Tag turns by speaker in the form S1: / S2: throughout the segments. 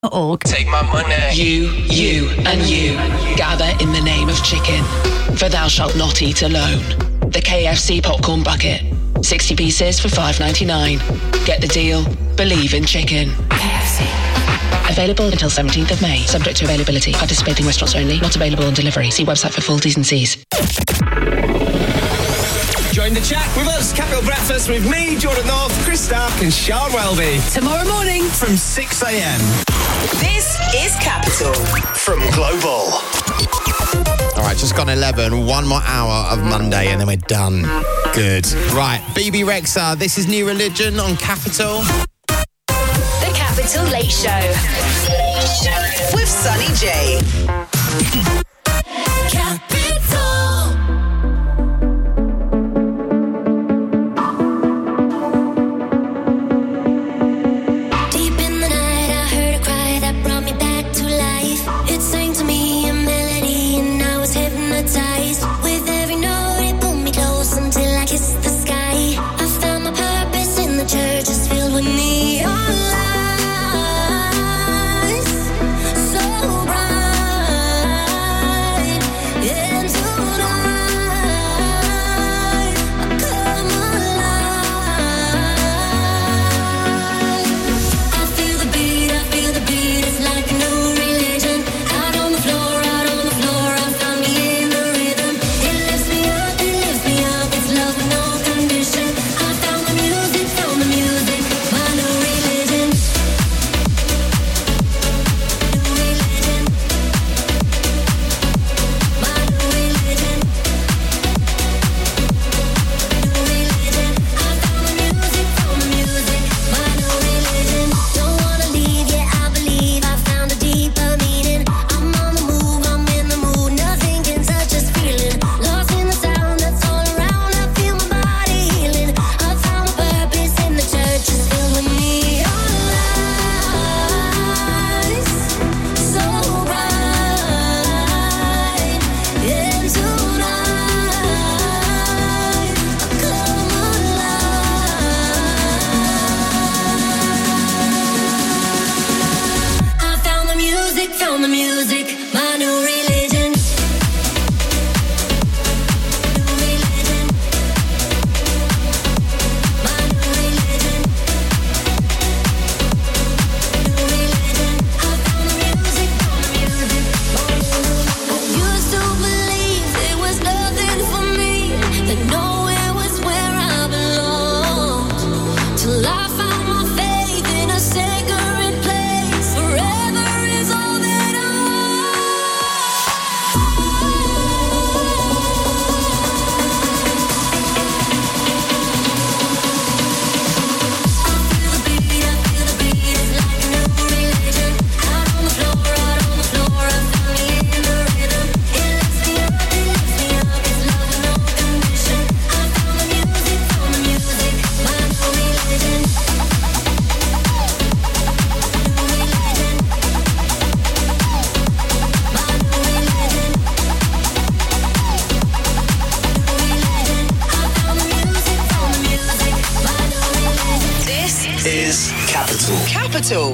S1: Org.
S2: Take my money.
S3: You, and you gather in the name of chicken, for thou shalt not eat alone. The KFC popcorn bucket, 60 pieces for $5.99. Get the deal. Believe in chicken. KFC. Available until 17th of May. Subject to availability. Participating restaurants only. Not available on delivery. See website for full T's and C's.
S2: Join the chat with us. Capital Breakfast with me, Jordan North, Chris Stark and Sean Welby.
S1: Tomorrow morning
S2: From 6 a.m.
S4: This is Capital
S2: From Global.
S5: All right, just gone 11. One more hour of Monday and then we're done. Good. Right, BB Rexa, this is New Religion on Capital.
S4: The Capital Late Show with Sunny J.
S6: Capital.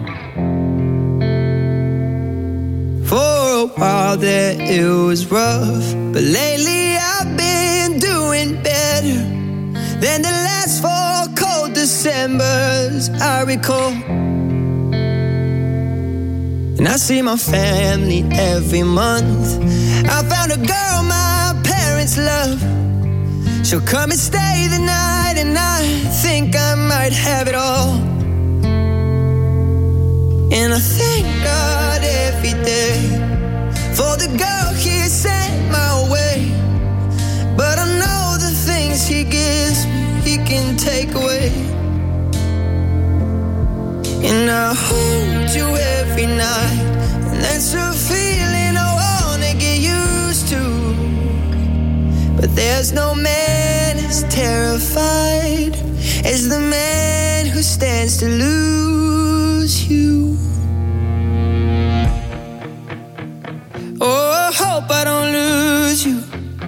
S7: For a while there it was rough, but lately I've been doing better than the last 4 cold Decembers I recall. And I see my family every month. I found a girl my parents love. She'll come and stay the night, and I think I might have it all. And I thank God every day for the girl He sent my way. But I know the things He gives me, He can take away. And I hold you every night, and that's a feeling I wanna get used to. But there's no man as terrified as the man who stands to lose you. Oh, I hope I don't lose you.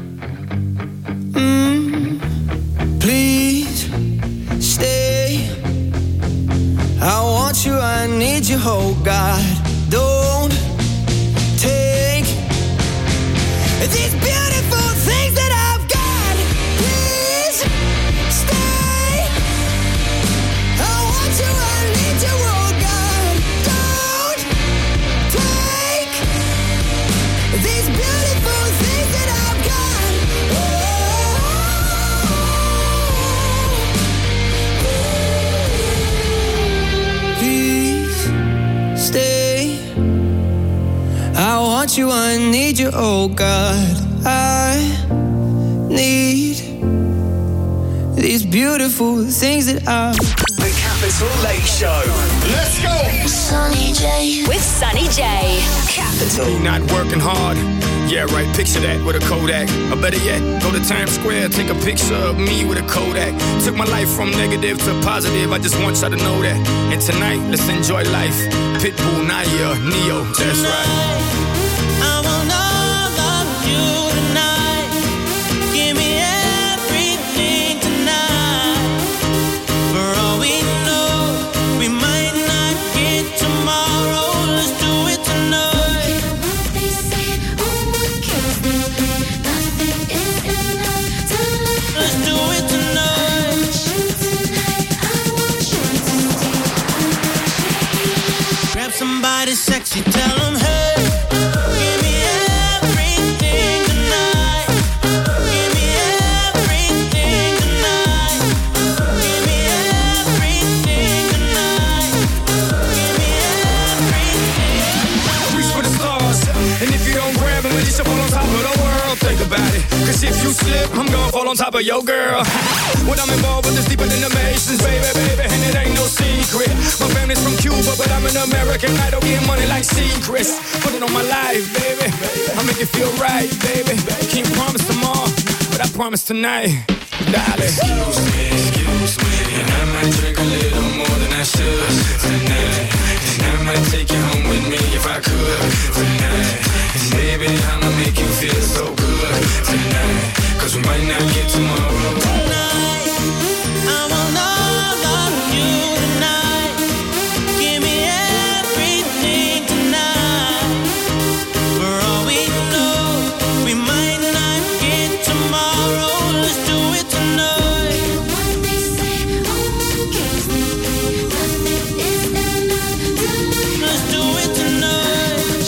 S7: Please stay. I want you, I need you, oh God. God, don't take these beautiful things that I've got. Please stay. I want you, I need you, oh God. Don't take these beautiful things that I've got. Please stay. I want you, I need you, oh God. I need these beautiful things that I.
S2: The Capital Late Show. Let's go.
S4: Sunny J. With Sunny J. Capital.
S1: Not working hard. Yeah, right, picture that with a Kodak. Or better yet, go to Times Square, take a picture of me with a Kodak. Took my life from negative to positive, I just want y'all to know that. And tonight, let's enjoy life. Pitbull, Nadia, Neo, that's right.
S7: I want all of you tonight. Give me everything tonight. For all we know, we might not get tomorrow. Let's do it tonight. Let's do it tonight. Grab somebody sexy, tell them, hey. Give me everything tonight. Give me everything tonight. Give me everything tonight. Give me everything.
S1: Reach for the stars, and if you don't grab them, you should fall on top of the world. Think about it, cause if you slip, I'm gonna fall on top of your girl. What I'm involved with is deeper than the Masons, baby, baby, and it ain't no secret. My family's from Cuba, but I'm an American. I don't get money like secrets. Put it on my life, baby. I make it feel right, baby. Can't promise tomorrow, but I promise tonight, darling. Excuse me, and I might drink a little more than I should tonight. And I might take you home with me if I could tonight. And baby, I'ma make you feel so good tonight. Cause we might not get tomorrow.
S7: Tonight, I want all of you tonight. Give me everything tonight. For all we know, we might not get tomorrow. Let's do it tonight. Let's do it tonight.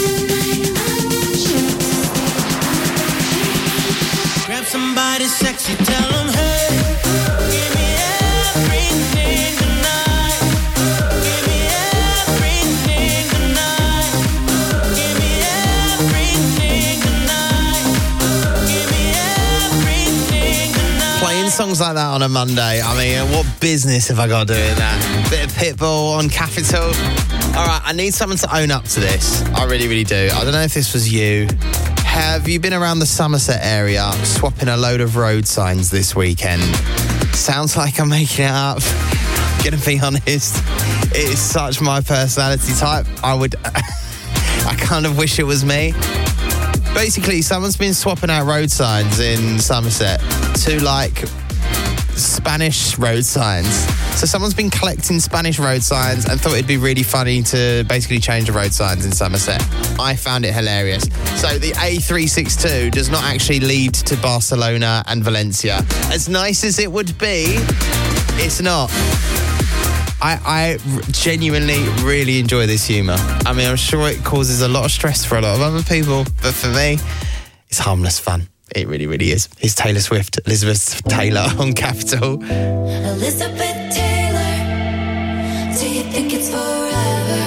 S7: Grab somebody sexy, tell them, hey. Give me everything tonight. Give me everything tonight. Give me everything tonight. Give me everything tonight.
S5: Playing songs like that on a Monday, I mean, what business have I got doing that? Bit of Pitbull on Capital. All right, I need someone to own up to this. I really, really do. I don't know if this was you. Have you been around the Somerset area swapping a load of road signs this weekend? Sounds like I'm making it up. Gonna be honest, it is such my personality type. I kind of wish it was me. Basically, someone's been swapping out road signs in Somerset to like Spanish road signs. So someone's been collecting Spanish road signs and thought it'd be really funny to basically change the road signs in Somerset. I found it hilarious. So the A362 does not actually lead to Barcelona and Valencia. As nice as it would be, it's not. I genuinely really enjoy this humour. I mean, I'm sure it causes a lot of stress for a lot of other people, but for me, it's harmless fun. It really, really is. It's Taylor Swift, Elizabeth Taylor on Capital.
S6: Elizabeth Taylor, do you think it's forever?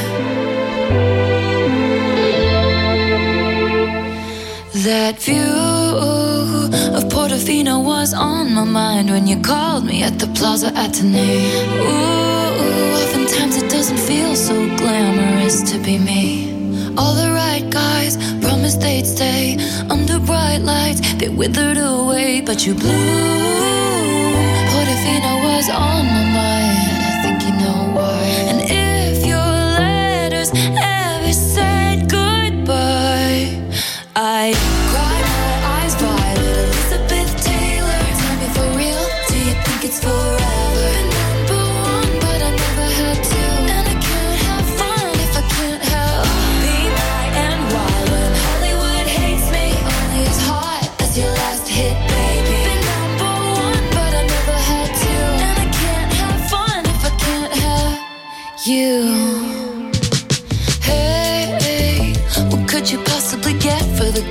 S6: That view of Portofino was on my mind when you called me at the Plaza Athénée. Ooh, oftentimes it doesn't feel so glamorous to be me. All the right guys promised they'd stay under bright lights. They withered away, but you blew. Portofino was on my mind. I think you know why. And if your letters ever said goodbye, I cried my eyes violet. Elizabeth Taylor, tell me for real, do you think it's forever? Number one, but I never had to. And I can't have fun if I can't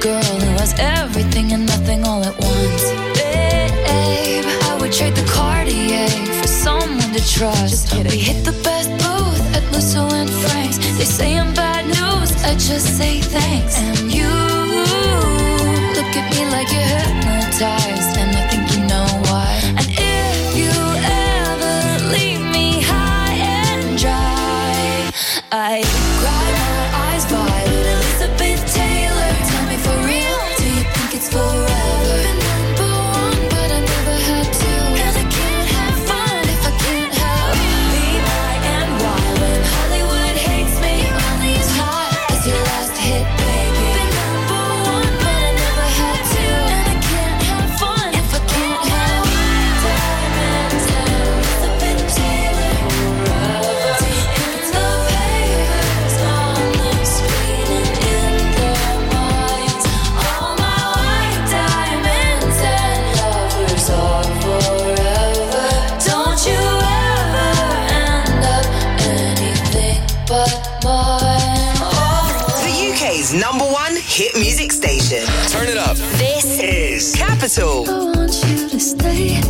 S6: girl who has everything and nothing all at once. Babe, I would trade the Cartier for someone to trust. We hit the best booth at Musso and Frank's. They say I'm bad news, I just say thanks. And you look at me like you're hypnotized, and I think you know why. And if you ever leave me high and dry, I cry my eyes wide. Elizabeth Taylor, tell me for real, do you think it's forever? Been number one, but I never had to. And I can't have fun if I can't have me, I, and why. When Hollywood hates me, only as hot as your last hit, baby. Been number one, but I never had to. And I can't have fun if I can't have diamonds and Elizabeth Taylor forever. It's the papers on the screen and in their minds. All my white diamonds and lovers are forever. Don't you ever end up anything but mine. Oh.
S8: The UK's number one hit music station.
S2: Turn it up.
S8: This is Capital.
S6: I want you to stay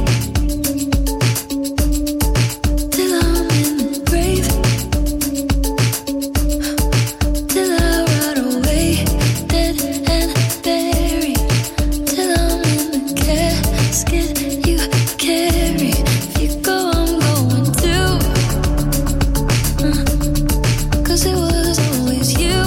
S6: till I'm in the grave, till I rot away, dead and buried, till I'm in the casket you carry. If you go, I'm going too, 'cause it was always you.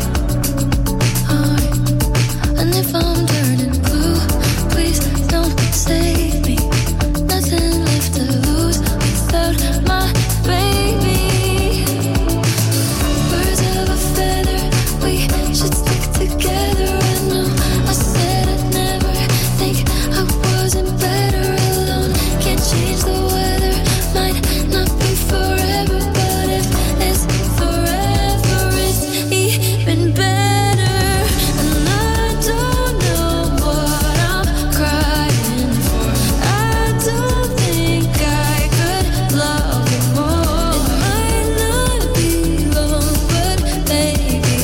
S6: And if I'm turning blue, please don't save me. Nothing left to lose without my baby. Birds of a feather, we should stick together. I know I said I'd never think I wasn't better alone. Can't change the weather, might not be forever, but if it's forever, it's even better. And I don't know what I'm crying for. I don't think I could love you more. It might not be long, but baby,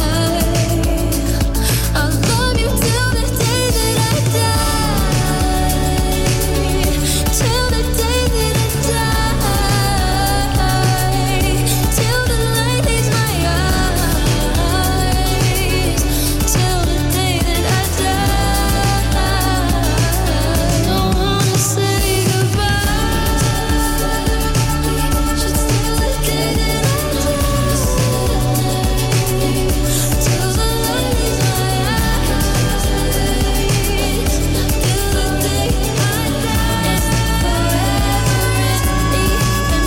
S6: I'll love you till the day that I die. Till the day that I die. Till the light leaves my eyes. Till the day that I die. Don't wanna say goodbye. Should still the day that I die. Till the light leaves my eyes. Till the day I die. Forever is even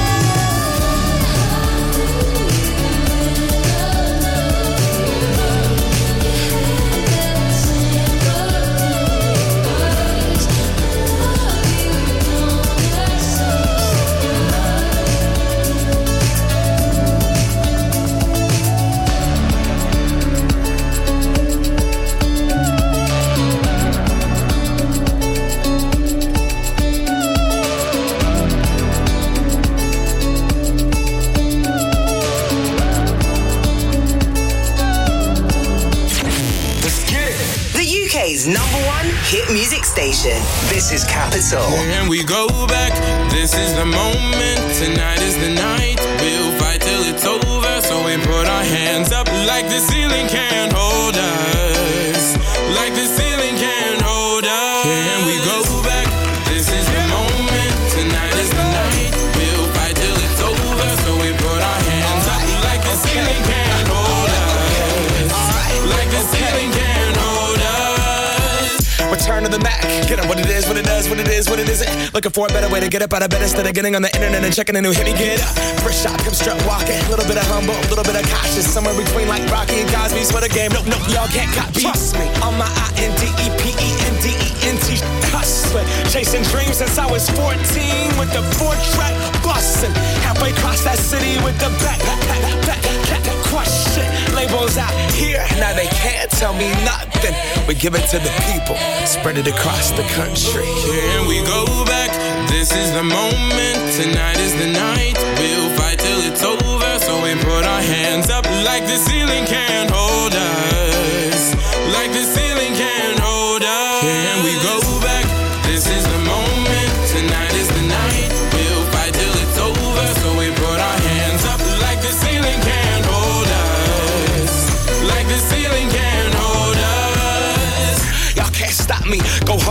S2: Let's get it.
S8: The UK's number one hit music station. This is Capital.
S1: And we go back, this is the moment, tonight is the night. We'll fight till it's over, so we put our hands up like the ceiling can't hold us. Like the ceiling can't hold us. And we go back, this is the moment, tonight is the night. We'll fight till it's over, so we put our hands up like the ceiling can't hold us. Like the ceiling can't hold us.
S2: Return to the Mac. Get up what it is, what it does, what it is, what it isn't. Looking for a better way to get up out of bed instead of getting on the internet and checking a new hit. Me get up. First shot, come strut walking. A little bit of humble, a little bit of cautious. Somewhere between like Rocky and Cosby's for the game. Nope, nope, y'all can't copy. Trust me. On my INDEPENDENT hustling. Chasing dreams since I was 14 with the 4-track bustin'. Halfway across that city with the back question. Labels out here, now they can't tell me nothing. We give it to the people, spread it across the country.
S1: Here we go back, this is the moment, tonight is the night. We'll fight till it's over, so we put our hands up like the ceiling can't hold us. Like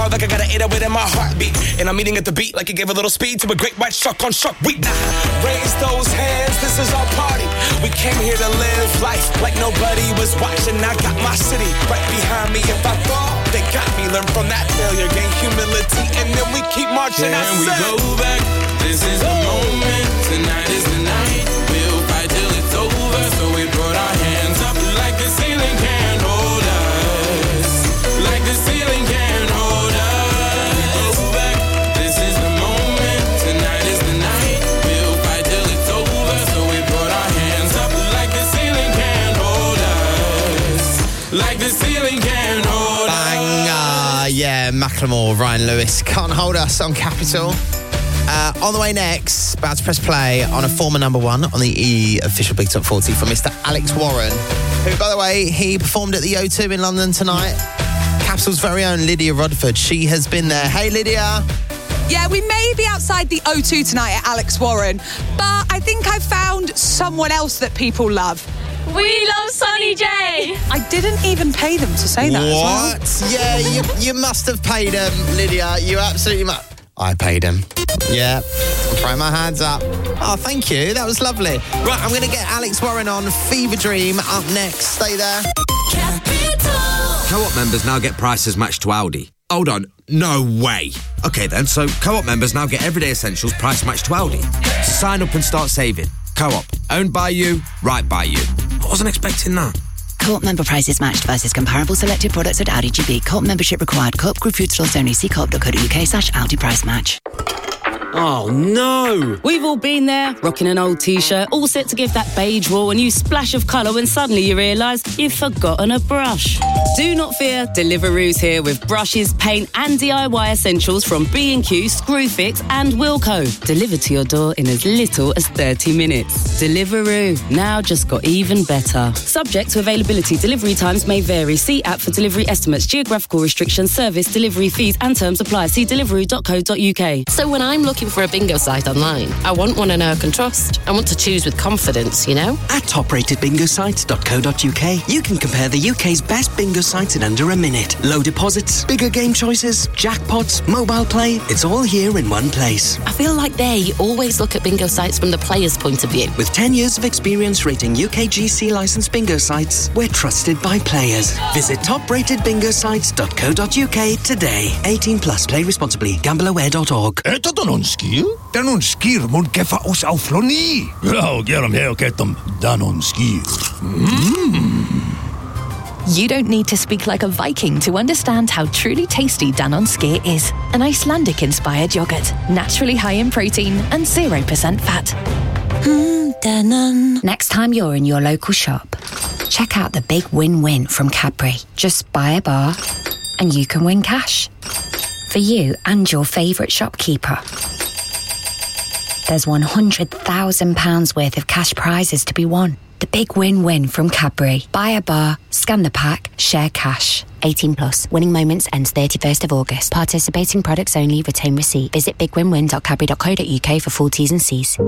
S2: hard like I gotta 808 in my heartbeat. And I'm eating at the beat like it gave a little speed to a great white shark on Shark Week. Raise those hands, this is our party. We came here to live life like nobody was watching. I got my city right behind me. If I fall, they got me. Learn from that failure, gain humility, and then we keep marching.
S9: Can we go back? This is the moment. Tonight is the night. We'll fight till it's over. So we put our hands up like the ceiling can't hold us. Like the ceiling can't hold us. Go back. This is the moment. Tonight is the night. We'll fight till it's over. So we put our hands up like the ceiling can't hold us. Like the ceiling can't hold us.
S5: Bang! Yeah, Macklemore, Ryan Lewis. Can't hold us on Capital. On the way next, about to press play on a former number one on the E official Big Top 40 from Mr. Alex Warren, who, by the way, he performed at the O2 in London tonight. Capital's very own Lydia Rodford. She has been there. Hey, Lydia.
S10: Yeah, we may be outside the O2 tonight at Alex Warren, but I think I've found someone else that people love.
S11: We love Sonny J.
S10: I didn't even pay them to say that.
S5: What?
S10: As well.
S5: Yeah, you must have paid him, Lydia. You absolutely must. I paid him. Yeah, I'm throwing my hands up. Oh, thank you. That was lovely. Right, I'm going to get Alex Warren on Fever Dream up next. Stay there.
S12: Co-op members now get prices matched to Aldi. Hold on, no way. Okay then, so Co-op members now get everyday essentials price matched to Aldi. So sign up and start saving. Co-op, owned by you, right by you. I wasn't expecting that.
S13: Co-op member prices matched versus comparable selected products at Aldi GB. Co-op membership required. Co-op Group Food Stores only. See co-op.co.uk/Aldi price match.
S14: Oh no! We've all been there, rocking an old t-shirt, all set to give that beige wall a new splash of colour when suddenly you realise you've forgotten a brush. Do not fear, Deliveroo's here with brushes, paint and DIY essentials from B&Q, Screwfix and Wilko. Delivered to your door in as little as 30 minutes. Deliveroo, now just got even better. Subject to availability, delivery times may vary. See app for delivery estimates, geographical restrictions, service, delivery fees and terms apply. See deliveroo.co.uk.
S15: So when I'm looking for a bingo site online, I want one I know I can trust. I want to choose with confidence, you know?
S16: At topratedbingosites.co.uk, you can compare the UK's best bingo sites in under a minute. Low deposits, bigger game choices, jackpots, mobile play, it's all here in one place.
S15: I feel like they always look at bingo sites from the player's point of view.
S16: With 10 years of experience rating UKGC licensed bingo sites, we're trusted by players. Visit topratedbingosites.co.uk today. 18 plus. Play responsibly. Gambleaware.org.
S17: Danonskir mun gefa oss auf Loni. Ja, gerum her och get them Danonskir.
S18: You don't need to speak like a Viking to understand how truly tasty Danonskir is. An Icelandic-inspired yogurt, naturally high in protein and 0% fat.
S13: Danon. Next time you're in your local shop, check out the big win-win from Cadbury. Just buy a bar and you can win cash. For you and your favourite shopkeeper. There's £100,000 worth of cash prizes to be won. The big win-win from Cadbury. Buy a bar, scan the pack, share cash. 18 plus. Winning moments ends 31st of August. Participating products only. Retain receipt. Visit bigwinwin.cadbury.co.uk for full T's and C's.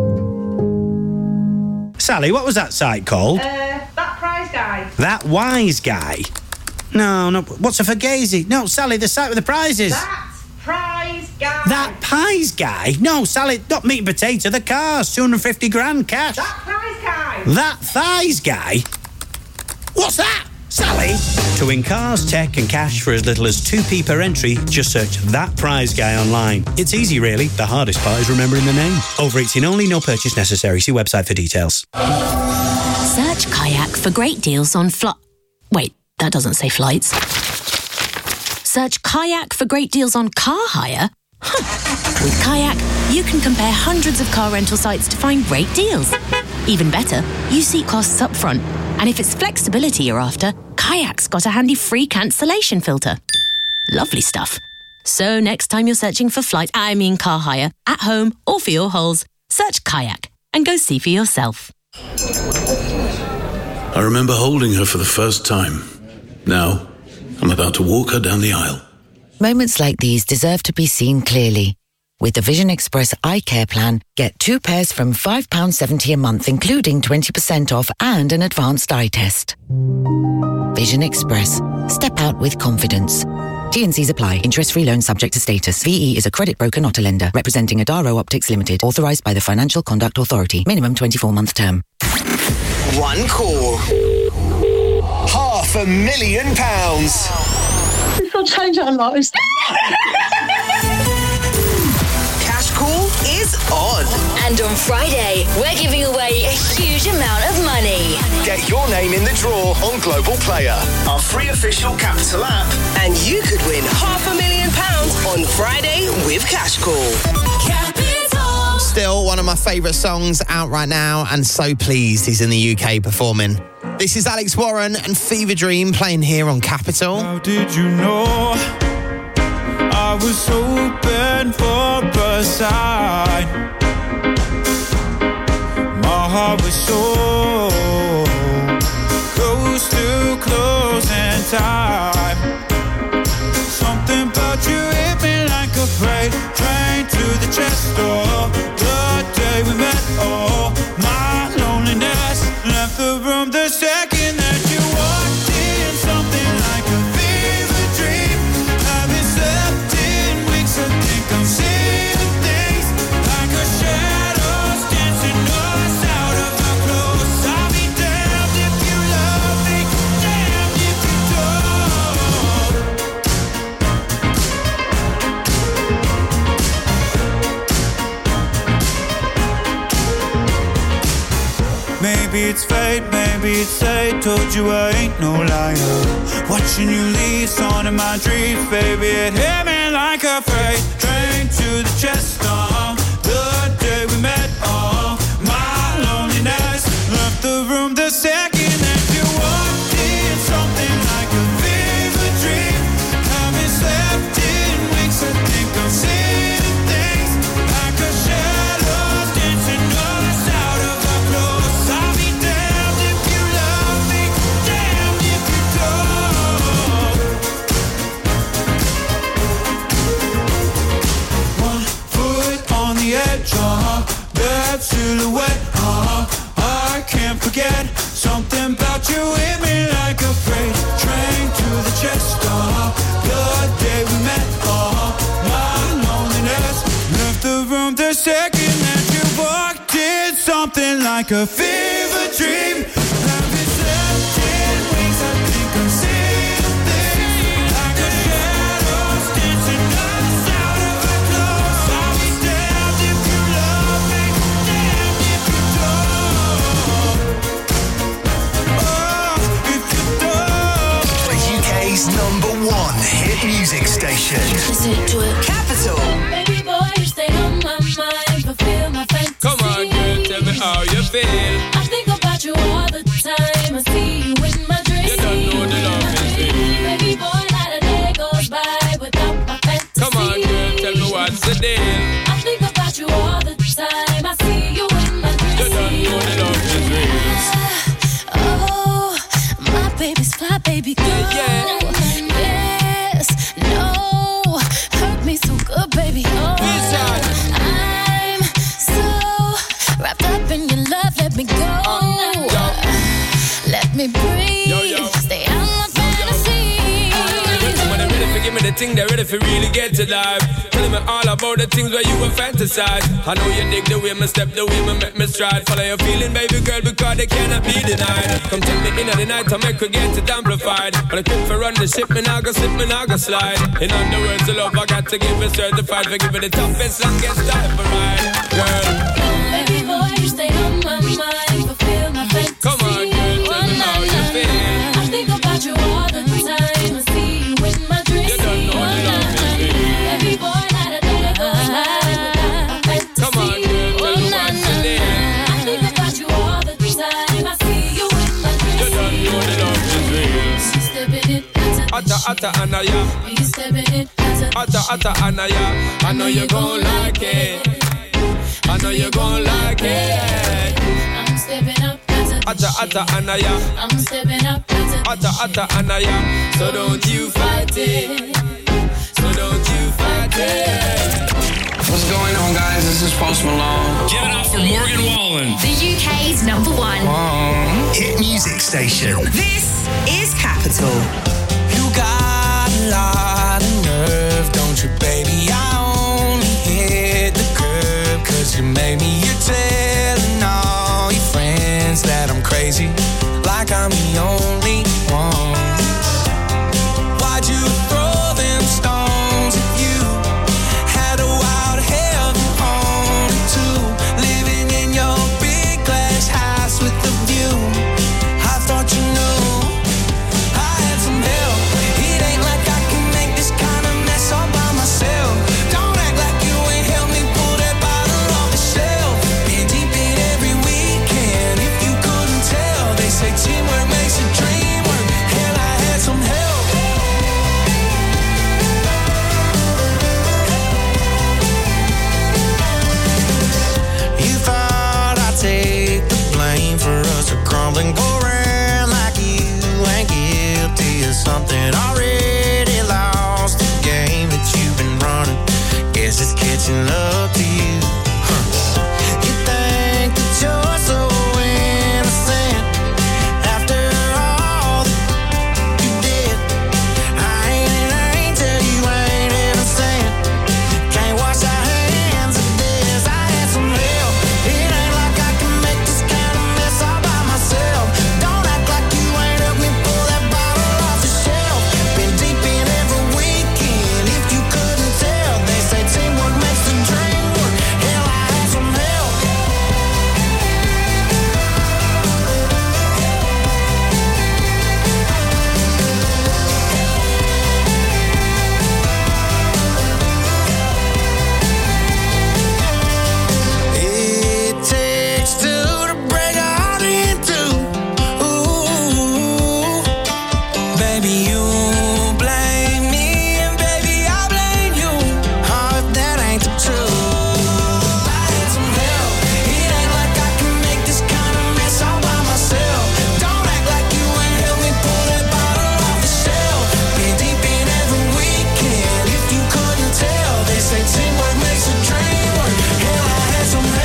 S19: Sally, what was that site called?
S10: That prize guy.
S19: That Wise Guy. No, what's a Fugazi? No, Sally, the site with the prizes.
S10: That prize guy.
S19: That Pies Guy? No, Sally, not meat and potato, the cars, 250 grand cash.
S10: That prize guy.
S19: That Thighs Guy? What's that, Sally? To win cars, tech and cash for as little as 2p per entry, just search That Prize Guy online. It's easy, really. The hardest part is remembering the name. Over 18 only, no purchase necessary. See website for details.
S20: Search Kayak for great deals on Wait, that doesn't say flights. Search Kayak for great deals on car hire. With Kayak, you can compare hundreds of car rental sites to find great deals. Even better, you see costs up front. And if it's flexibility you're after, Kayak's got a handy free cancellation filter. Lovely stuff. So next time you're searching for car hire, at home or for your holes, search Kayak and go see for yourself.
S21: I remember holding her for the first time. Now, I'm about to walk her down the aisle.
S22: Moments like these deserve to be seen clearly.
S3: With the Vision Express Eye Care Plan, get 2 pairs from £5.70 a month, including 20% off and an advanced eye test. Vision Express. Step out with confidence. T&Cs apply. Interest-free loan subject to status. VE is a credit broker, not a lender. Representing Adaro Optics Limited. Authorised by the Financial Conduct Authority. Minimum 24-month term.
S8: One call. £500,000.
S11: This will change our lives.
S8: Cash call is on.
S4: And on Friday, we're giving away a huge amount of money.
S8: Get your name in the draw on Global Player, our free official Capital app, and you could win £500,000 on Friday with Cash Call.
S5: Still one of my favourite songs out right now, and so pleased he's in the UK performing. This is Alex Warren and Fever Dream playing here on Capital.
S1: How did you know I was hoping for a sign? My heart was so close to closing time. Something about you hit me like a freight train to the chest door. The day we met, oh, my loneliness left the room the second that you walked in. Something like a fever dream. Haven't slept in weeks, I think I'm seeing things like a shadows dancing us out of our clothes. I'll be damned if you love me, damned if you don't. Maybe it's fate, maybe it's fate. Told you I ain't no liar. Watching you leave on in my dreams, baby, it hit me like a freight train to the chest. The day we met, my loneliness left the room the second that you walked in. Something like a fever dream. Haven't slept in weeks, I think I'm seeing things like a shadows dancing us out of our clothes. I'll be damned if you love me, damned if you don't. One foot on the edge, that silhouette, I can't forget. Something about you hit me like a freight train to the chest. The day we met, my loneliness left the room the second that you walked in. Something like a fever dream. Haven't slept in weeks, I think I'm seeing things like a shadows dancing us out of our clothes. I'll be damned if you love me, damned if you don't. Oh, if you don't.
S8: The UK's #1 hit music station. Capital.
S6: Baby boy, you stay on my mind, fulfill my fantasy.
S9: Come on, girl, tell me how you feel.
S6: I think about you all the time. I see you in my dreams.
S9: You don't know the love is real.
S6: Baby boy, not a day goes by without my fantasy.
S9: Come on, girl, tell me what's the deal.
S6: I think about you all the time. I see you in my dreams.
S9: You don't know the love is real.
S6: Oh, my baby's fly, baby girl. Yes, no, hurt me so good, baby. Oh, I'm so wrapped up in your love. Let me go. Let me breathe. Stay out my fantasy.
S9: When they're ready for give me the thing, they're ready for really get to life. Telling me all about the things where you were fantasize. I know you dig the way me step, the way me make me stride. Follow your feeling, baby girl, because they cannot be denied. Come take me in at the night to make her get it amplified. When I quit for run the ship, me now go slip, me now go slide. In other words, the love I got to give it certified. For giving the toughest, longest time for ride, girl.
S6: Baby boy, you stay on my mind, fulfill my fantasy.
S9: Come on, girl, tell me how you feel.
S6: I think about you all the time. I see you in my dreams.
S9: You don't know the love is real.
S6: Baby boy, not a day goes by without my fantasy.
S9: Come on, girl, tell me what's the deal.
S6: I think about you all the time. I see you in my dreams.
S9: You don't know the love is real.
S6: Stepping it,
S9: Atta Anaya.
S6: you stepping it,
S9: Atta Anaya. I know you gon' like it. I know you gon' like it.
S6: I'm stepping up,
S9: Atta Anaya.
S6: I'm stepping up,
S9: Atta Anaya. So don't you fight it. So don't you fight it. What's going on, guys? This is Post Malone.
S1: Give it up for Morgan Wallen.
S4: The UK's number one
S7: hit music station.
S8: This is Capital.
S2: You got a lot of nerve, don't you, baby? I only hit the curb 'cause you made me. You're telling all your friends that I'm crazy, like I'm the only one. Why'd you throw them stones at you? Had a wild heaven on it too. Living in your big glass house with the view. I thought you knew I had some help. It ain't like I can make this kind of mess all by myself. Don't act like you ain't helped me pull that bottle off the shelf. Been deep in every weekend. If you couldn't tell, they say teamwork makes a dream work. Hell, I had some help. You thought I'd take the blame for us to crumble and go around like you ain't guilty of something. Already lost the game that you've been running. Guess it's catching up to you. You think that you're so innocent after all that you did. I ain't an angel, you ain't innocent. Can't wash our hands of this. I had some help. It ain't like I can make this kind of mess all by myself. Don't act like you ain't helped me pull that bottle off the shelf. Been deep in every weekend. If you couldn't tell, they say teamwork makes the dream work. Hell, I had some help. It takes two to break a heart in two. Ooh, baby, you blame me, and baby, I blame you. Oh, if that ain't the truth. I had some help. It ain't like I can make this kind of mess all by myself. Don't act like you ain't helped me pull that bottle off the shelf. Been deep in every weekend. If you couldn't tell, they say teamwork makes a dream work. Hell, I had some help.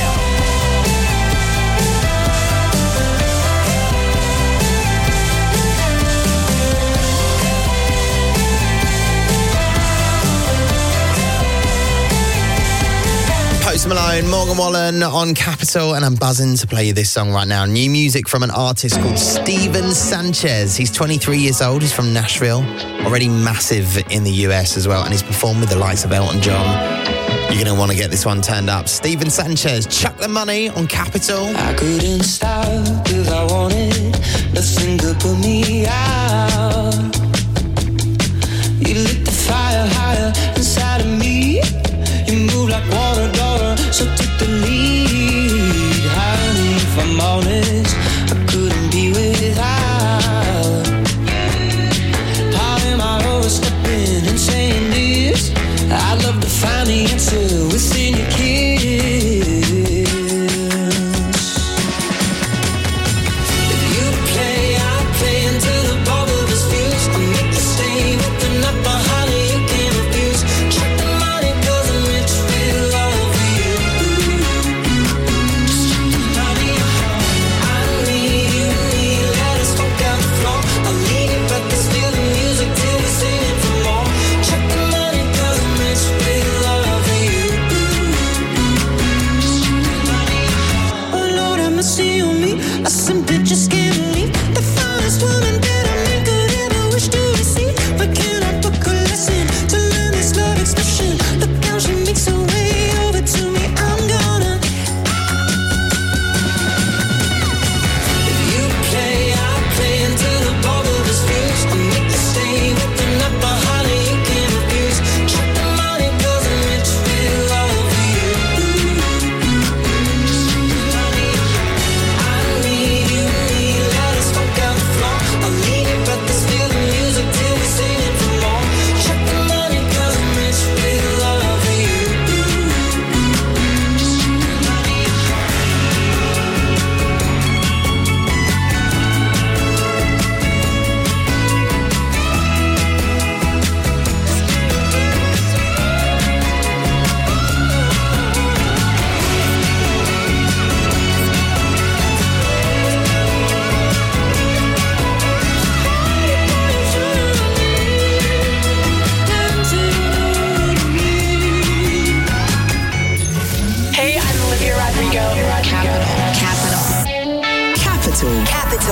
S5: Post Malone, Morgan Wallen on Capital, and I'm buzzing to play you this song right now. New music from an artist called Steven Sanchez. He's 23 years old, he's from Nashville, already massive in the US as well, and he's performed with the likes of Elton John. You're going to want to get this one turned up. Steven Sanchez, Chuck the Money on Capital.
S2: I couldn't stop if I wanted. Nothing could put me out. You lit the fire higher inside of me. You move like water, daughter, so take the lead. Honey, if I'm honest, I couldn't be without. How am I overstepping and saying this? I'd love to find the answer within your kiss.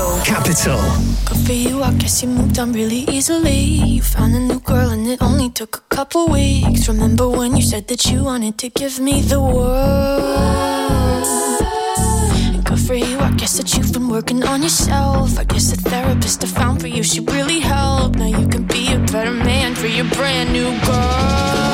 S8: Capital.
S7: Capital.
S6: Good for you, I guess you moved on really easily. You found a new girl and it only took a couple weeks. Remember when you said that you wanted to give me the world? And good for you, I guess that you've been working on yourself. I guess the therapist I found for you, she really helped. Now you can be a better man for your brand new girl.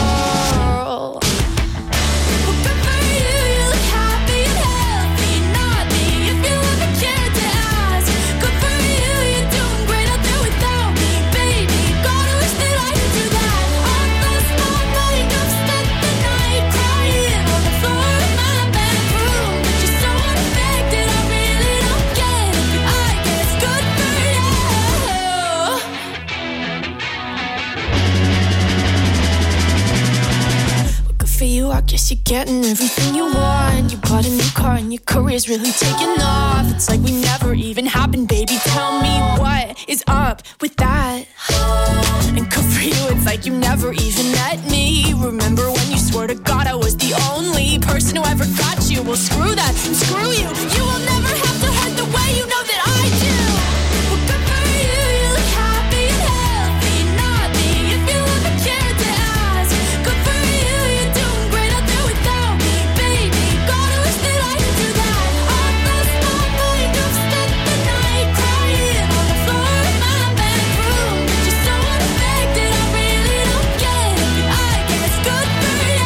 S6: I guess you're getting everything you want. You bought a new car and your career's really taking off. It's like we never even happened, baby. Tell me what is up with that. And good for you, it's like you never even met me. Remember when you swore to God I was the only person who ever got you? Well, screw that, screw you. You will never have to hurt the way you know that I do. Well, good for you, you look happy and healthy. Not me, if you ever cared to ask. Good for you, you're doing great out there without me, baby. Gotta wish that I could do that. I lost my mind, I've spent the night crying on the floor of my bedroom. But you're so unaffected, I really don't get it. But I guess good for you.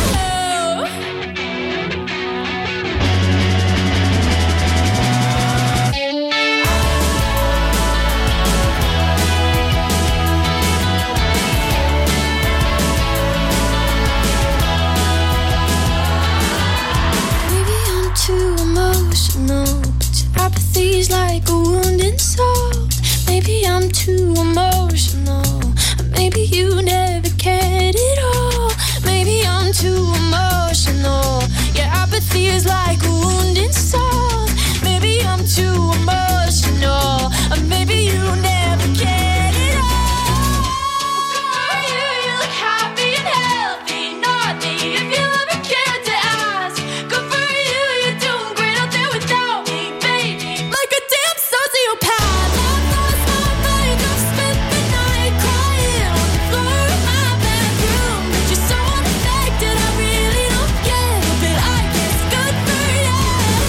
S6: Maybe I'm too emotional, but your apathy's like a wounded soul. Maybe I'm too emotional, or maybe you never cared at all. Maybe I'm too emotional, your apathy is like a wounded soul. Maybe I'm too emotional, or maybe you never cared at all. You look happy and healthy, not me, if you ever cared to ask. Good for you, you're doing great out there without me, baby. Like a damn sociopath. I've lost my mind, I've spent the night crying on the floor of my bedroom. But you're so unaffected, I really don't get it. But I guess good for you.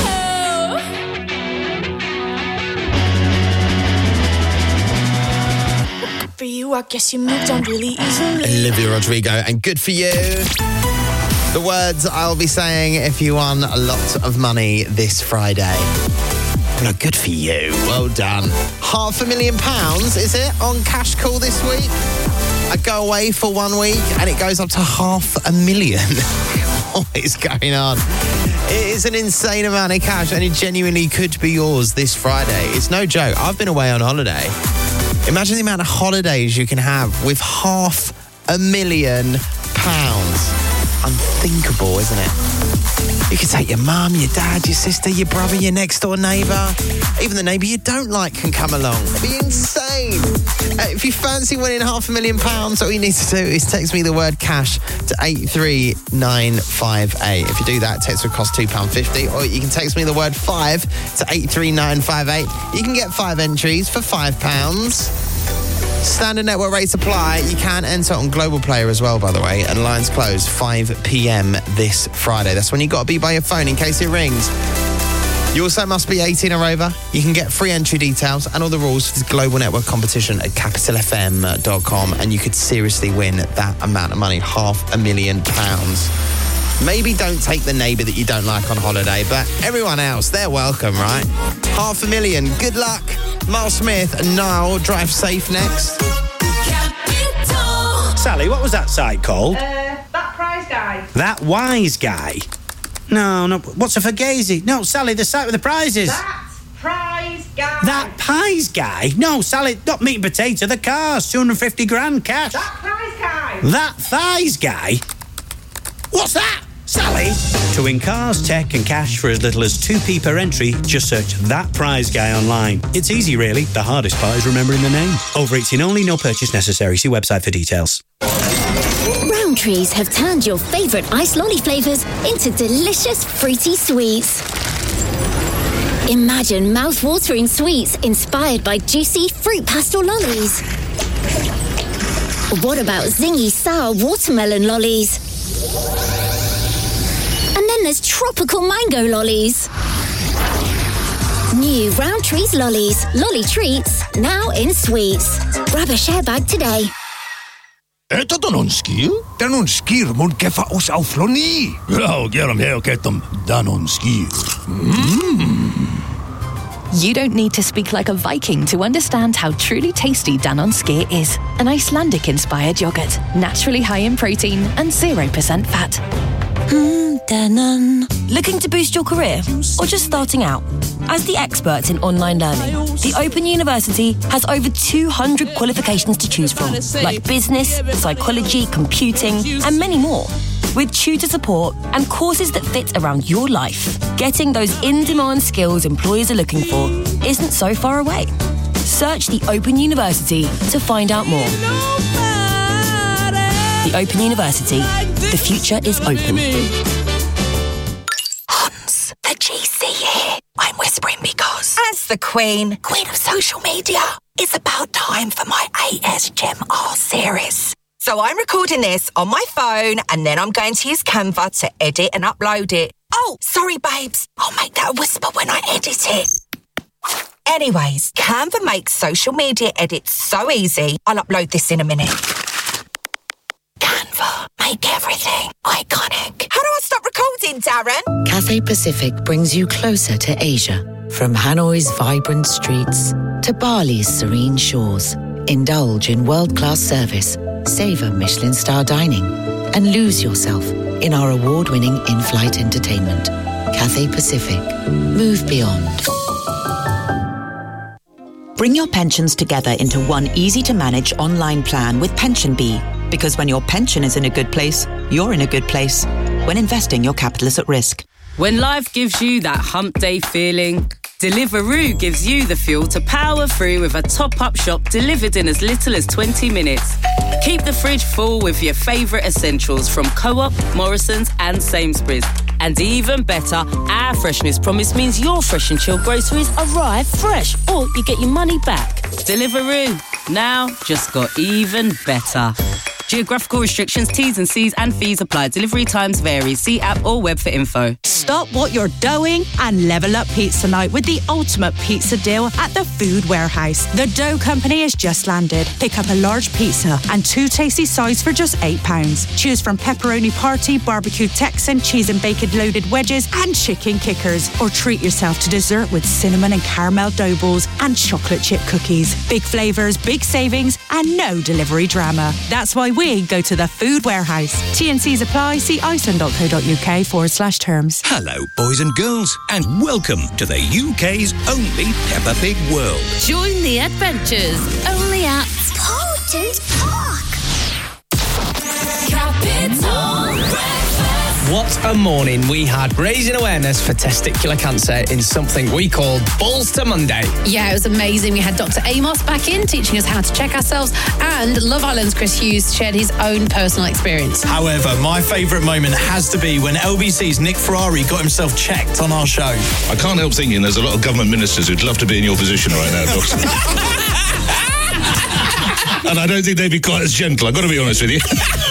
S6: Good for you, I guess you moved on really easily.
S5: Olivia Rodrigo, and good for you. The words I'll be saying if you won a lot of money this Friday. Well, good for you. Well done. £500,000, is it, on Cash Call this week? I go away for 1 week and it goes up to $500,000. What is going on? It is an insane amount of cash and it genuinely could be yours this Friday. It's no joke. I've been away on holiday. Imagine the amount of holidays you can have with £500,000. Unthinkable, isn't it? You could take your mum, your dad, your sister, your brother, your next door neighbour. Even the neighbour you don't like can come along. It'd be insane. If you fancy winning £500,000, all you need to do is text me the word cash to 83958. If you do that, text will cost £2.50. Or you can text me the word 5 to 83958. You can get 5 entries for £5. Standard network rates apply. You can enter on Global Player as well, by the way, and lines close 5 p.m. this Friday. That's when you've got to be by your phone in case it rings. You also must be 18 or over. You can get free entry details and all the rules for this global network competition at capitalfm.com, and you could seriously win that amount of money, £500,000. Maybe don't take the neighbour that you don't like on holiday, but everyone else, they're welcome, right? £500,000. Good luck. Miles Smith and Niall, drive safe next.
S19: Sally, what was that site called?
S10: That prize guy.
S19: That Wise Guy? No, what's a Fugazi? No, Sally, the site with the prizes.
S10: That prize guy.
S19: That Pies Guy? No, Sally, not meat and potato, the cars, $250,000 cash.
S10: That prize guy.
S19: That Thighs Guy? What's that? Sally? To win cars, tech and cash for as little as 2p per entry, just search That Prize Guy online. It's easy, really. The hardest part is remembering the name. Over 18 only, no purchase necessary. See website for details.
S4: Rowntree's have turned your favourite ice lolly flavours into delicious fruity sweets. Imagine mouth-watering sweets inspired by juicy fruit pastel lollies. What about zingy sour watermelon lollies? And then there's tropical mango lollies. New Round Trees lollies, lolly treats, now in sweets. Grab a share bag today.
S17: Eto Danonski? Danonskir mun kefa us aufloni. Ja, gerom heo ketom Danonskir.
S18: You don't need to speak like a Viking to understand how truly tasty Danone is. An Icelandic-inspired yoghurt, naturally high in protein and 0% fat.
S12: Danone. Looking to boost your career or just starting out? As the experts in online learning, the Open University has over 200 qualifications to choose from, like business, psychology, computing, and many more. With tutor support and courses that fit around your life, getting those in-demand skills employers are looking for isn't so far away. Search the Open University to find out more. The Open University. The future is open.
S22: Hans, the GC here. I'm whispering because, as the Queen of social media, it's about time for my ASMR series. So I'm recording this on my phone and then I'm going to use Canva to edit and upload it. Oh, sorry, babes. I'll make that a whisper when I edit it. Anyways, Canva makes social media edits so easy. I'll upload this in a minute. Canva, make everything iconic. How do I stop recording, Darren?
S3: Cathay Pacific brings you closer to Asia. From Hanoi's vibrant streets to Bali's serene shores. Indulge in world-class service, savor Michelin star dining, and lose yourself in our award-winning in-flight entertainment. Cathay Pacific. Move beyond.
S23: Bring your pensions together into one easy-to-manage online plan with PensionBee. Because when your pension is in a good place, you're in a good place. When investing, your capital is at risk.
S14: When life gives you that hump day feeling, Deliveroo gives you the fuel to power through with a top-up shop delivered in as little as 20 minutes. Keep the fridge full with your favourite essentials from Co-op, Morrison's and Sainsbury's. And even better, our freshness promise means your fresh and chilled groceries arrive fresh, or you get your money back. Deliveroo, now just got even better. Geographical restrictions, T's and C's and fees apply. Delivery times vary. See app or web for info.
S24: Stop what you're doing and level up pizza night with the ultimate pizza deal at the Food Warehouse. The Dough Company has just landed. Pick up a large pizza and 2 tasty sides for just £8. Choose from pepperoni party, barbecue Texan, cheese and bacon loaded wedges and chicken kickers. Or treat yourself to dessert with cinnamon and caramel dough balls and chocolate chip cookies. Big flavours, big savings and no delivery drama. That's why we go to the Food Warehouse. T&Cs apply. See iceland.co.uk/terms.
S25: Hello, boys and girls, and welcome to the UK's only Peppa Pig world.
S20: Join the adventures only at
S4: Potent Park.
S20: Capital
S26: What a morning we had, raising awareness for testicular cancer in something we called Balls Monday.
S15: Yeah, it was amazing. We had Dr. Amos back in teaching us how to check ourselves, and Love Island's Chris Hughes shared his own personal experience.
S27: However, my favourite moment has to be when LBC's Nick Ferrari got himself checked on our show.
S21: I can't help thinking there's a lot of government ministers who'd love to be in your position right now, Doctor. And I don't think they'd be quite as gentle, I've got to be honest with you.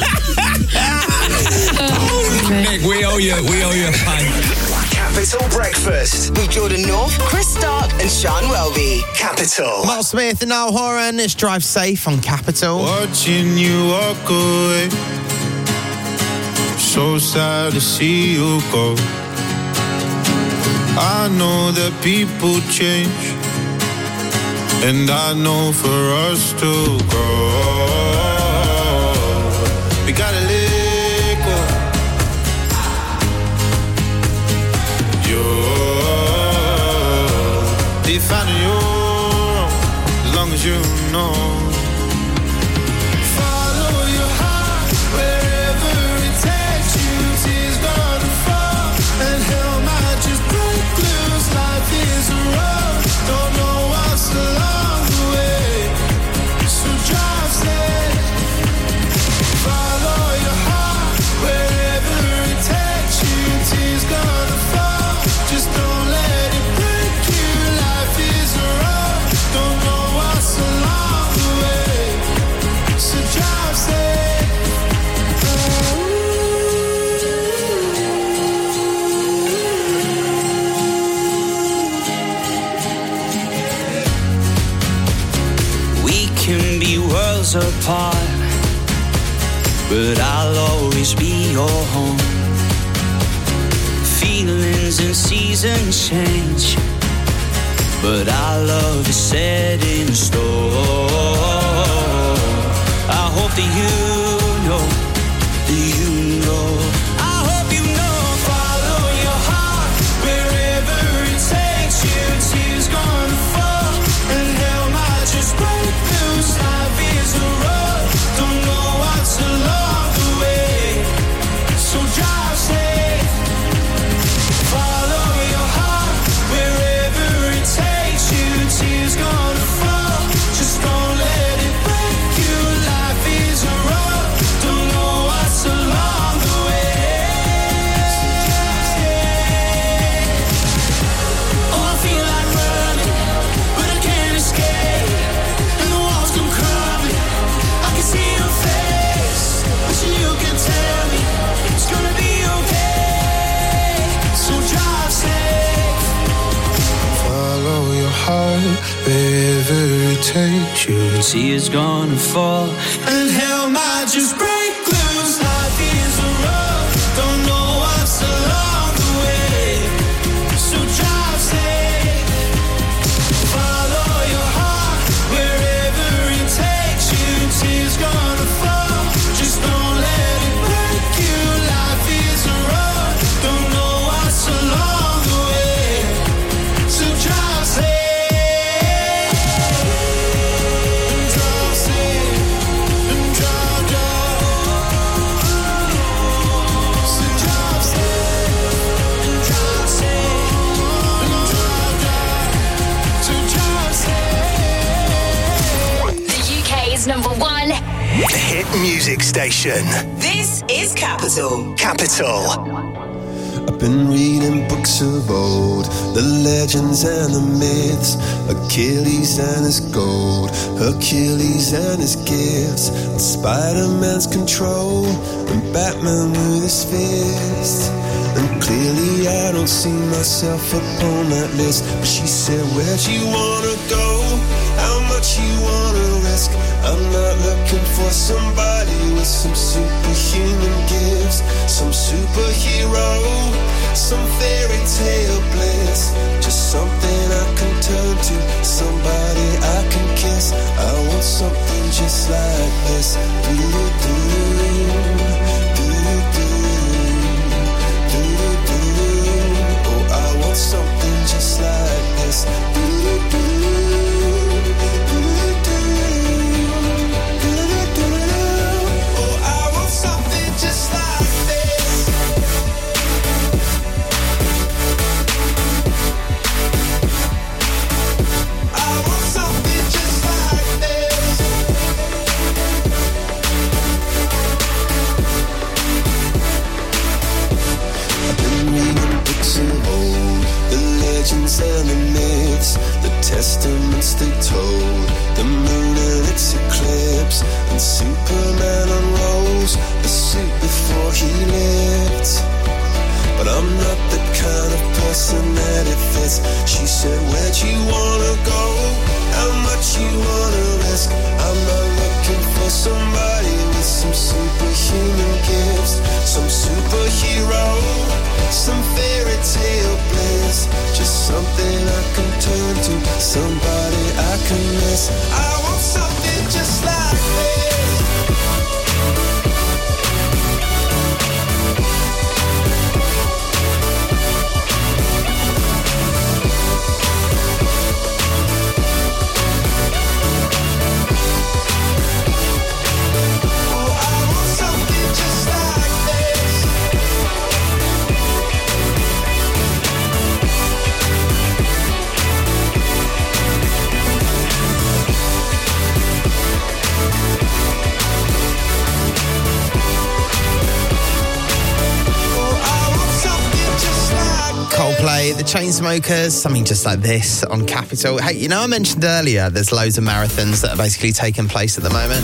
S26: Nick, we owe you a pint.
S8: Capital Breakfast with Jordan North, Chris Stark and Sean Welby. Capital.
S5: Mark Smith and Niall Horan. It's Drive Safe on Capital.
S28: Watching you walk away, so sad to see you go. I know that people change, and I know for us to grow, we gotta live. Be found in your own, as long as you know. Follow your heart wherever it takes you. Tears gonna fall and hell might just break loose. Life is a road, don't know what's along the way, so drive safe. Follow your heart wherever it takes you. Tears gonna fall, just don't let it break you.
S1: miles apart, but I'll always be your home. Feelings and seasons change, but our love is set in stone. I hope that you know, I hope you know. Follow your heart wherever it takes you. Tears gonna fall and hell might just break loose. Life is a road, don't know what's along the way, so drive safe. Follow your heart wherever it takes you. Tears gonna fall, just don't let it break you. Life is a road, don't know what's along the way. Oh, I feel like running, but I can't escape. And the walls come crumbling, I can see your face, wishing you could tell me it's gonna be okay. So drive safe.
S28: Follow your heart wherever it takes you.
S1: Tears gonna fall and hell might just break loose. Life is a road, don't know what's along the way, so drive safe. Follow your heart wherever it takes you. Tears gonna fall, just don't let it break you. Life is a road, don't know what's along the way, so drive safe.
S8: Number one
S2: hit music station.
S8: This is Capital.
S2: Capital.
S28: I've been reading books of old, the legends and the myths, Achilles and his gold, Hercules and his gifts, and Spider-Man's control, and Batman with his fist. And clearly I don't see myself upon that list. But she said, where'd you wanna go? How much you wanna risk? I'm not looking for somebody with some superhuman gifts, some superhero, some fairy tale bliss. Just something I can turn to, somebody I can kiss. I want something just like this. Oh, I want something just like this. And the myths, the testaments they told, the moon and its eclipse, and Superman unrolls the suit before he lived. But I'm not the kind of person that it fits. She said, where'd you wanna go? How much you wanna risk? I'm not looking for somebody with some superhuman gifts, some superhero, some fairy tale bliss. Just something I can turn to, somebody I can miss. I want something just like this.
S5: Coldplay, the Chainsmokers, something just like this on Capital. Hey, you know, I mentioned earlier there's loads of marathons that are basically taking place at the moment.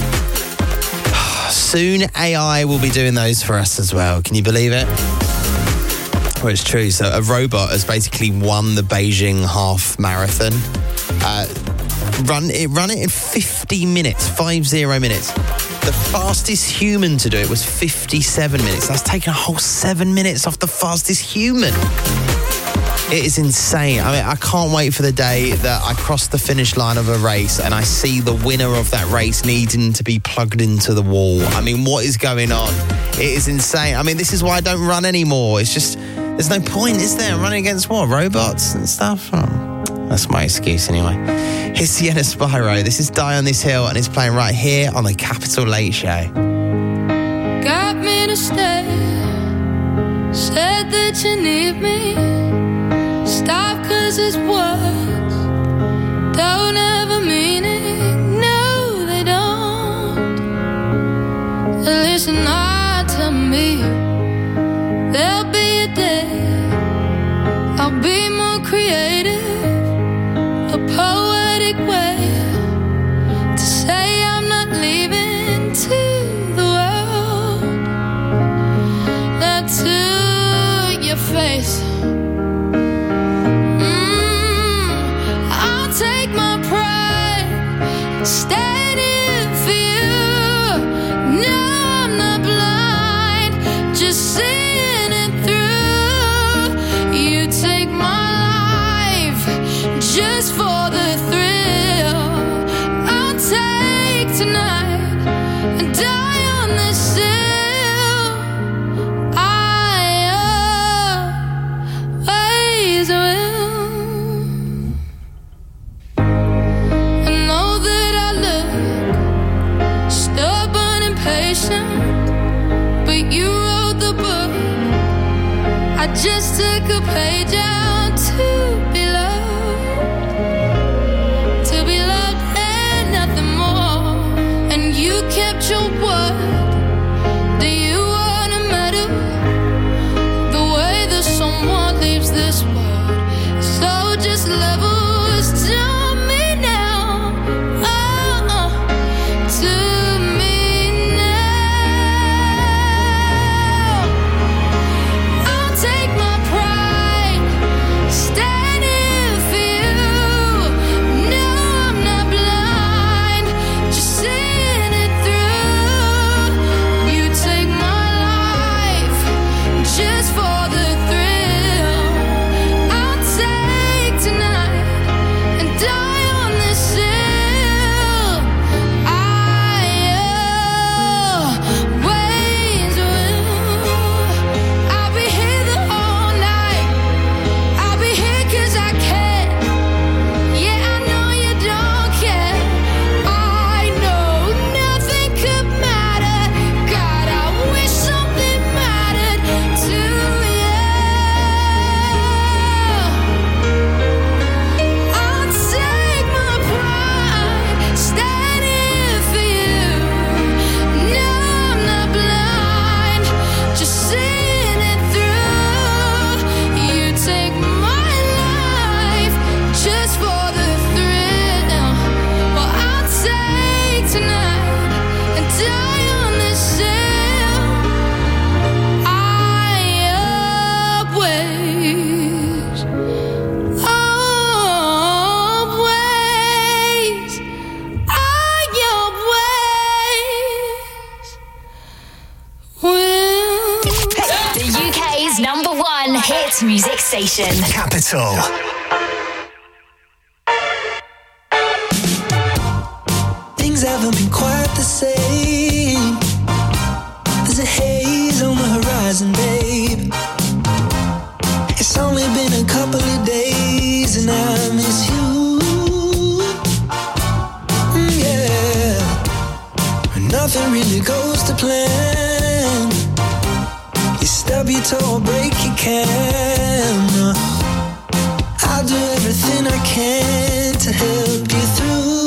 S5: Soon AI will be doing those for us as well. Can you believe it? Well, it's true. So a robot has basically won the Beijing half marathon. run it in 50 minutes, 50 minutes. The fastest human to do it was 57 minutes. That's taken a whole 7 minutes off the fastest human. It is insane. I mean, I can't wait for the day that I cross the finish line of a race and I see the winner of that race needing to be plugged into the wall. I mean, what is going on? It is insane. I mean, this is why I don't run anymore. It's just, there's no point, is there? I'm running against what? Robots and stuff? Oh, that's my excuse anyway. Here's Sienna Spyro. This is Die on This Hill and it's playing right here on the Capital Late Show.
S1: Got me to stay. Said that you need me. Stop 'cause it's words don't ever mean it. No, they don't. Listen, to me, there'll be a day I'll be more creative, a poetic way to say I'm not leaving to the world. That to your face. Take my pride, standing for you. No, I'm not blind, just seeing it through. You take my life just for the thrill. I'll take tonight and die on this hill. I always will. But you wrote the book. I just took a page out to be loved and nothing more. And you kept your word. Do you want a medal? The way that someone leaves this world. So just levels to me now. To
S6: music station.
S2: Capital.
S1: Things haven't been quite the same. There's a haze on the horizon, babe. It's only been a couple of days and I miss you. Yeah. Nothing really goes to plan. You stub your toe or break your camera. I'll do everything I can to help you through.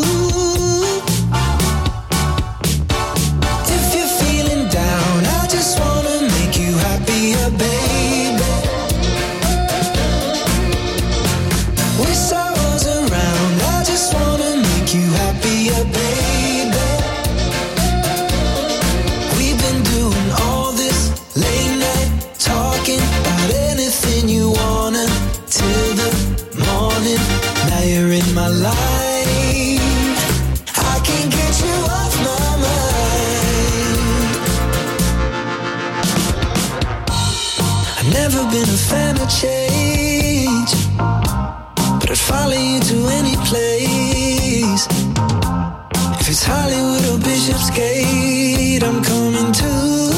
S1: If you're feeling down, I just wanna make you happier, baby. Wish I was around, I just wanna make you happier, baby. We've been doing all this late night talking about anything you wanna till the morning. Now you're days. If it's Hollywood or Bishopsgate, I'm coming too.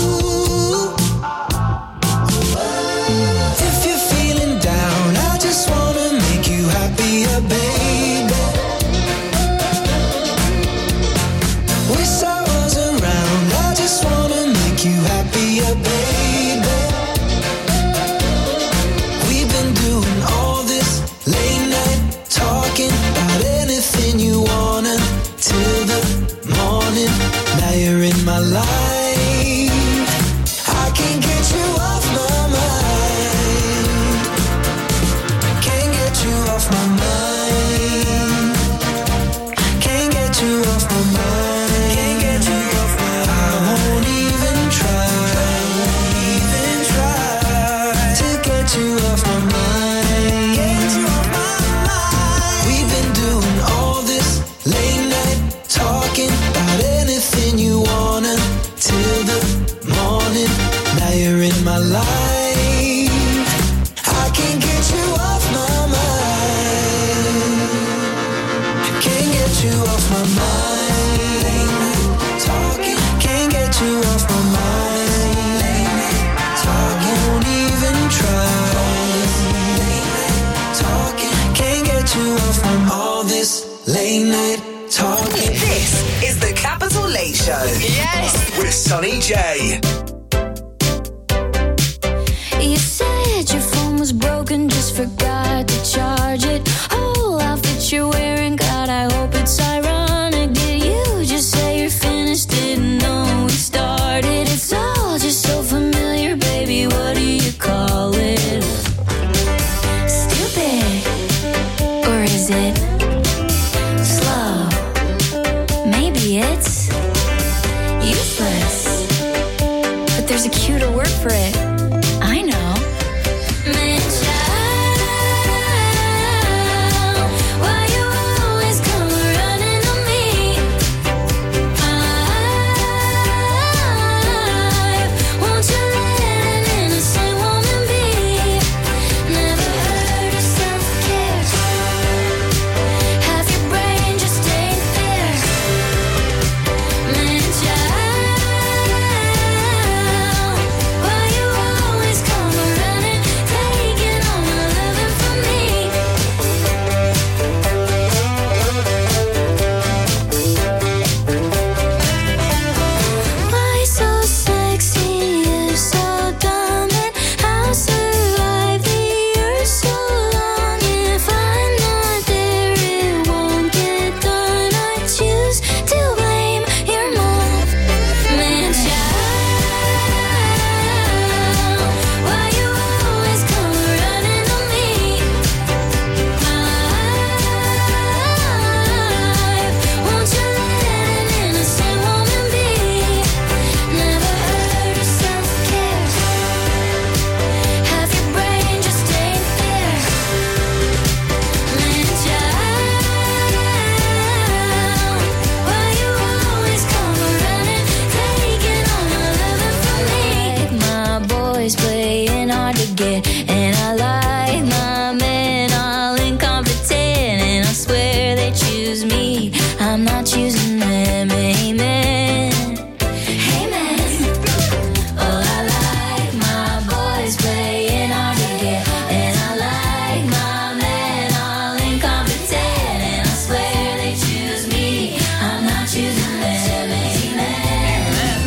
S1: If you're feeling down, I just wanna make you happier, baby. Wish I was around, I just wanna make you happier, baby. We've been doing all this late night talking about anything you wanna till the morning. Now you're in my life. I can't get you off my mind. Can't get you off my mind. Can't get you off my mind. Can't get you off my mind. I won't even try to get you off my mind. Get you off my mind. We've been doing all this late night talking about anything you wanna till the morning. Now you're in my life. I can't get you off my mind. Can't get you off my mind. Talking, can't get you off my mind. Talking, won't even try. Talking, can't get you off from all this late night talking.
S8: This is the Capital Late Show.
S1: Yes.
S8: With Sonny J.
S7: You said your phone was broken, just forgot to charge it. Whole outfit you're wearing, God, I hope it's ironic. Did you just say you're finished? Didn't know we started. It's all just so familiar, baby. What do you call it? Stupid, or is it slow? Maybe it's useless, but there's a cuter word for it. I know. Man, child, why you always come running on me? Won't you let an innocent woman be? Never heard of self-care. Half your brain just ain't there. Man, child, why you always come running, taking all my loving from me? Why so sexy, you so dumb, and how survive the years so long? If I'm not there, it won't get done. I choose to blame your mom. Man, child, why you always come running on me? Won't you let an innocent woman be? Never heard of self-care. Half your brain just ain't there. Man, child, why you always come running, taking all my loving from me? My boys playing hard to get, and I like my men all incompetent, and I swear they choose me. I'm not choosing them. Amen. Amen. Oh, I like my boys playing hard to get, and I like my men all incompetent, and I swear they choose me. I'm not choosing them. Amen.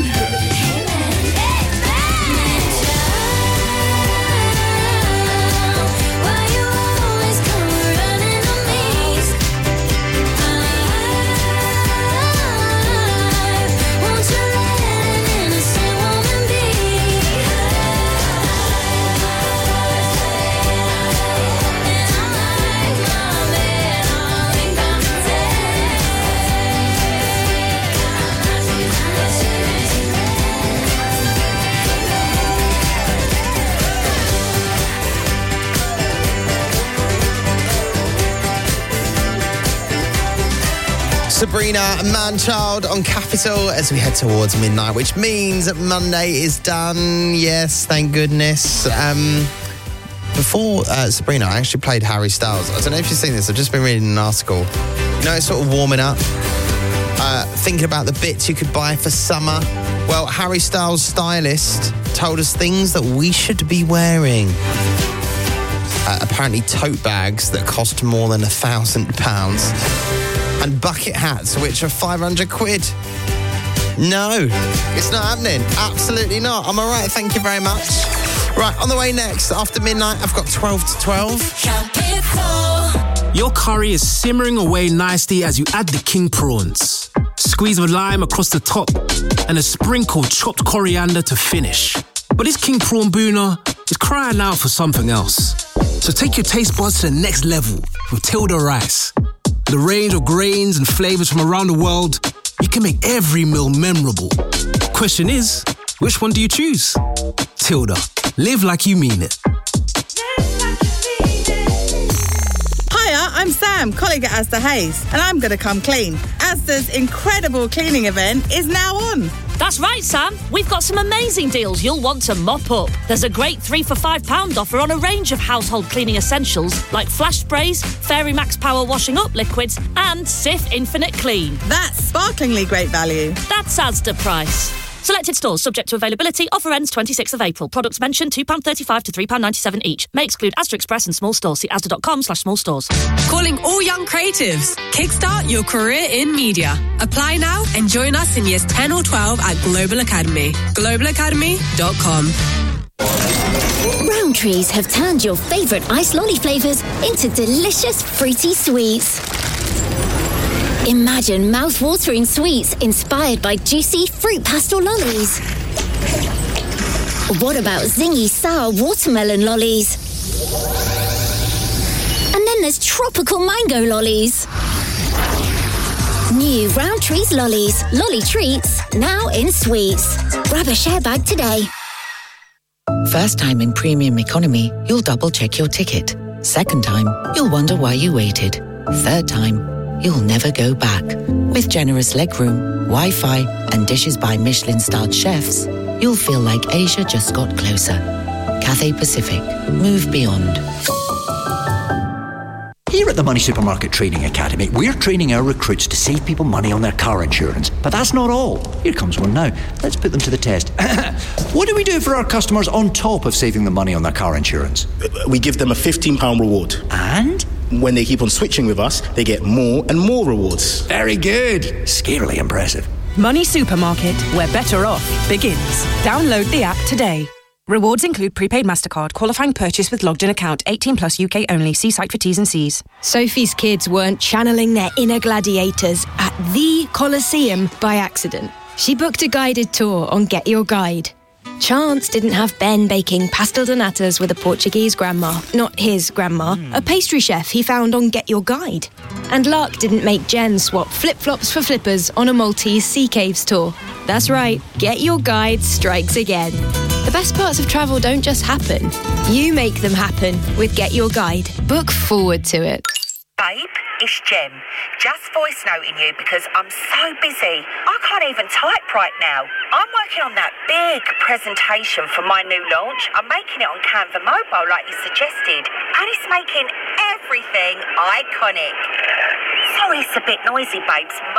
S7: Why you always come running on me? Won't you let an innocent woman be? And I like my men all incompetent.
S5: Sabrina Manchild on Capital as we head towards midnight, which means that Monday is done. Yes, thank goodness. before Sabrina, I actually played Harry Styles. I don't know if you've seen this. I've just been reading an article. You know, it's sort of warming up. Thinking about the bits you could buy for summer. Well, Harry Styles' stylist told us things that we should be wearing. Apparently tote bags that cost more than £1,000 and bucket hats which are 500 quid. No, it's not happening. Absolutely not. I'm all right, thank you very much. Right, on the way next, after midnight, I've got 12 to 12.
S9: Your curry is simmering away nicely as you add the king prawns. Squeeze of lime across the top and a sprinkle chopped coriander to finish. But this king prawn bhuna is crying out for something else. So take your taste buds to the next level with Tilda Rice. The range of grains and flavors from around the world, you can make every meal memorable. Question is, which one do you choose? Tilda, live like you mean it.
S10: Hiya, I'm Sam, colleague at Asda Hayes, and I'm going to come clean. Asda's incredible cleaning event is now on.
S11: That's right, Sam. We've got some amazing deals you'll want to mop up. There's a great 3 for £5 offer on a range of household cleaning essentials like flash sprays, Fairy Max Power washing up liquids and Cif Infinite Clean.
S10: That's sparklingly great value.
S11: That's Asda price. Selected stores subject to availability. Offer ends 26th of April. Products mentioned £2.35 to £3.97 each. May exclude Asda Express and small stores. See asda.com/small stores.
S13: Calling all young creatives. Kickstart your career in media. Apply now and join us in years 10 or 12 at Global Academy. globalacademy.com.
S4: Roundtrees have turned your favourite iced lolly flavours into delicious fruity sweets. Imagine mouth-watering sweets inspired by juicy fruit pastel lollies. What about zingy sour watermelon lollies? And then there's tropical mango lollies. New Roundtrees lollies, lolly treats, now in sweets. Grab a share bag today.
S3: First time in premium economy, you'll double-check your ticket. Second time, you'll wonder why you waited. Third time, you'll never go back. With generous legroom, Wi-Fi, and dishes by Michelin-starred chefs, you'll feel like Asia just got closer. Cathay Pacific. Move beyond.
S16: Here at the Money Supermarket Training Academy, we're training our recruits to save people money on their car insurance. But that's not all. Here comes one now. Let's put them to the test. What do we do for our customers on top of saving them money on their car insurance?
S17: We give them a £15 reward.
S16: And?
S17: When they keep on switching with us, they get more and more rewards.
S16: Very good. Scarily impressive.
S18: Money Supermarket, where better off begins. Download the app today. Rewards include prepaid MasterCard, qualifying purchase with logged-in account, 18 plus UK only. See site for T's and C's.
S19: Sophie's kids weren't channeling their inner gladiators at the Colosseum by accident. She booked a guided tour on Get Your Guide. Chance didn't have Ben baking pastel de natas with a Portuguese grandma, not his grandma, a pastry chef he found on Get Your Guide. And luck didn't make Jen swap flip-flops for flippers on a Maltese sea caves tour. That's right, Get Your Guide strikes again. The best parts of travel don't just happen. You make them happen with Get Your Guide. Book forward to it.
S22: Babe, it's Jem. Just voice noting you because I'm so busy. I can't even type right now. I'm working on that big presentation for my new launch. I'm making it on Canva Mobile like you suggested. And it's making everything iconic. Sorry it's a bit noisy, babes.